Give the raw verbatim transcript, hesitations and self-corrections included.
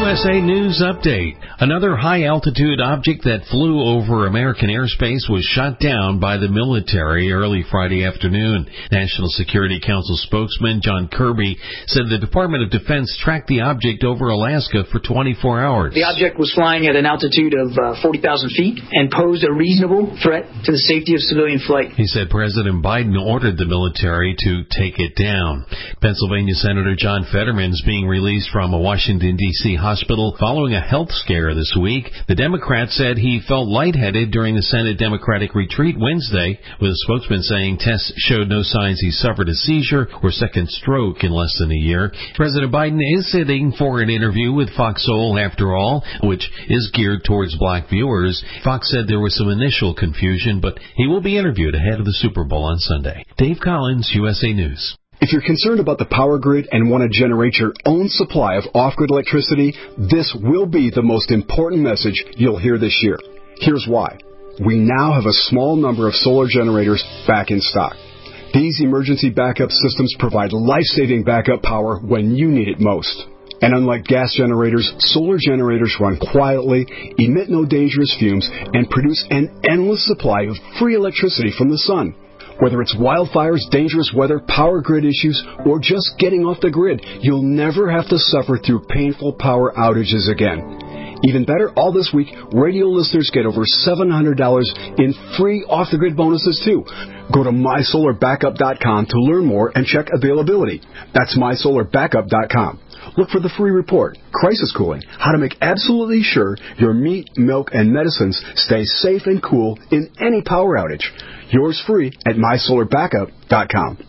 S A News Update. Another high-altitude object that flew over American airspace was shot down by the military early Friday afternoon. National Security Council spokesman John Kirby said the Department of Defense tracked the object over Alaska for twenty-four hours. The object was flying at an altitude of uh, forty thousand feet and posed a reasonable threat to the safety of civilian flight. He said President Biden ordered the military to take it down. Pennsylvania Senator John Fetterman is being released from a Washington, D C hospital following a health scare this week. The Democrat said he felt lightheaded during the Senate Democratic retreat Wednesday, with a spokesman saying tests showed no signs he suffered a seizure or second stroke in less than a year. President Biden is sitting for an interview with Fox Soul After All, which is geared towards black viewers. Fox said there was some initial confusion, but he will be interviewed ahead of the Super Bowl on Sunday. Dave Collins, U S A News. If you're concerned about the power grid and want to generate your own supply of off-grid electricity, this will be the most important message you'll hear this year. Here's why. We now have a small number of solar generators back in stock. These emergency backup systems provide life-saving backup power when you need it most. And unlike gas generators, solar generators run quietly, emit no dangerous fumes, and produce an endless supply of free electricity from the sun. Whether it's wildfires, dangerous weather, power grid issues, or just getting off the grid, you'll never have to suffer through painful power outages again. Even better, all this week, radio listeners get over seven hundred dollars in free off-the-grid bonuses, too. Go to my solar backup dot com to learn more and check availability. That's my solar backup dot com. Look for the free report, Crisis Cooling, how to make absolutely sure your meat, milk, and medicines stay safe and cool in any power outage. Yours free at my solar backup dot com.